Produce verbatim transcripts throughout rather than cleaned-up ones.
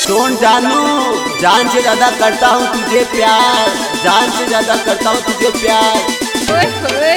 सुन जानू, जान से ज्यादा करता हूँ तुझे प्यार, जान से ज्यादा करता हूँ तुझे प्यार। ओए होए।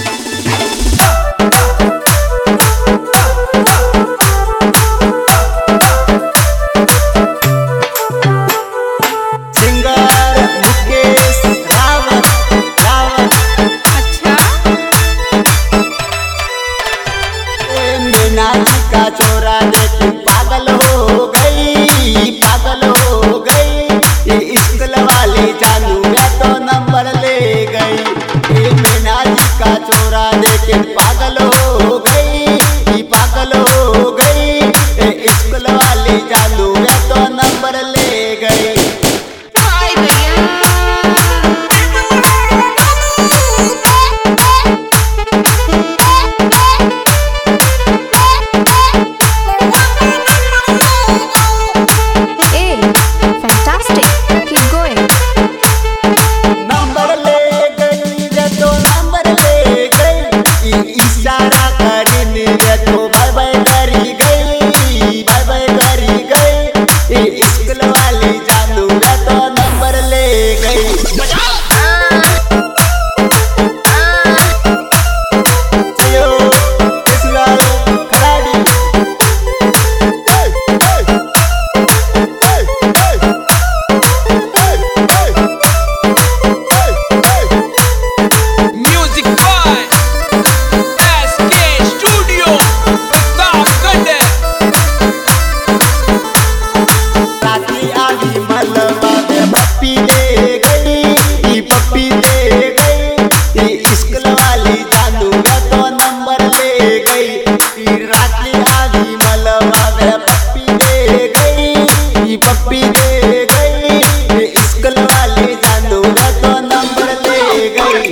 का चोरा देख पागल हो गई, पागल हो गई। ये स्कूल वाली जानू मैं तो नंबर ले गई। ये मीना जी का चोरा देख पागल हो गई, पागल हो गई। ये स्कूल वाली जानू मैं तो नंबर ले गई। इशारा करने तो बाय बाय करी गई, बाय बाय करी गई। ये स्कूल वाली जानू मैं तो नंबर ले गई। पप्पी दे गई, पप्पी दे गई। स्कूल वाली जानू मैं तो नंबर ले गई। रात्रि आधी मलबा में पप्पी दे गई, पप्पी दे गई। स्कूल वाली जानू मैं तो नंबर ले गई।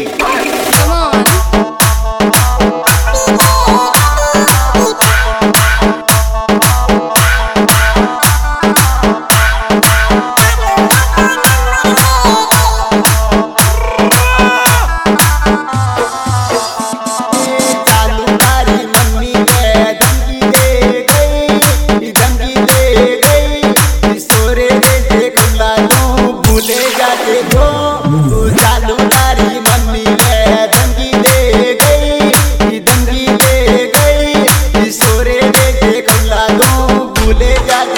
जालूदारी मम्मी ने धमकी दे गई, धमकी दे गई। सोरे दे के कमला दो भूले जा।